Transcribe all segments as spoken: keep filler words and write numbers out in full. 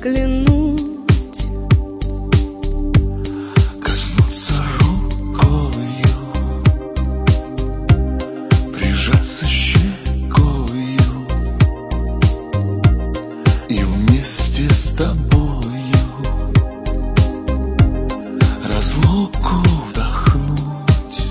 взглянуть, коснуться рукою, прижаться щекою и вместе с тобою разлуку вдохнуть.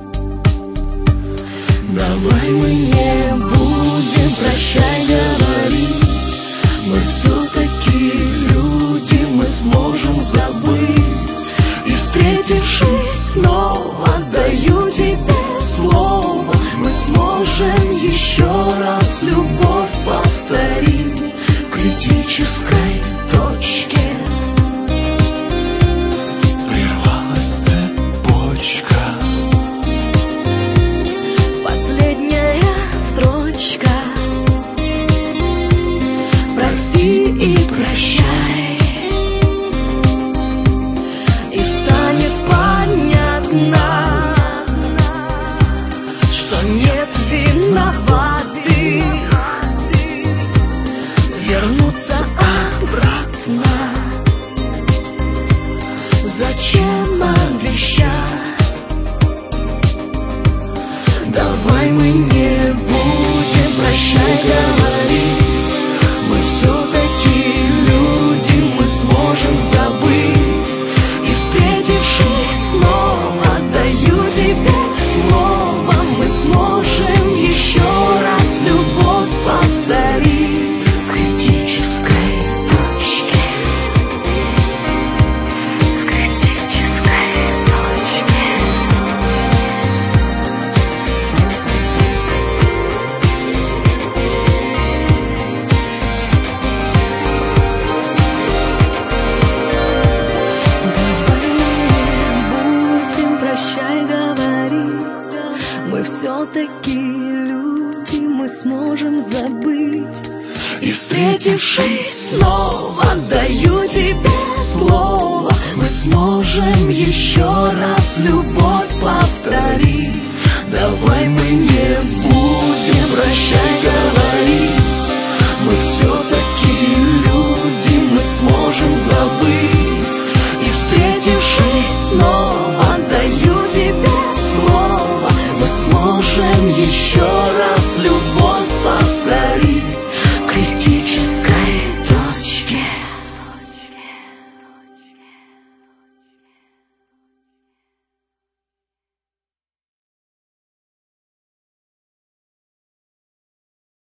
давай мы не будем прощай говорить, мы все-таки люди, мы сможем забыть. И встретившись снова, даю тебе слово, мы сможем еще раз любовь повторить в критической точке. Прервалась цепочка, Последняя строчка. Прости и прощай, и станет понятно, что нет виноватых. Вернуться обратно зачем обещать? Давай мы не будем прощай говорить, мы все-таки люди, мы сможем забыть. И встретившись снова, даю тебе слово, мы сможем еще раз любовь повторить в критической точке. В критической точке. Прощай говорить, мы все-таки люди, мы сможем забыть. И встретившись снова, даю тебе слово, мы сможем еще раз любовь повторить. Давай мы не будем прощай говорить.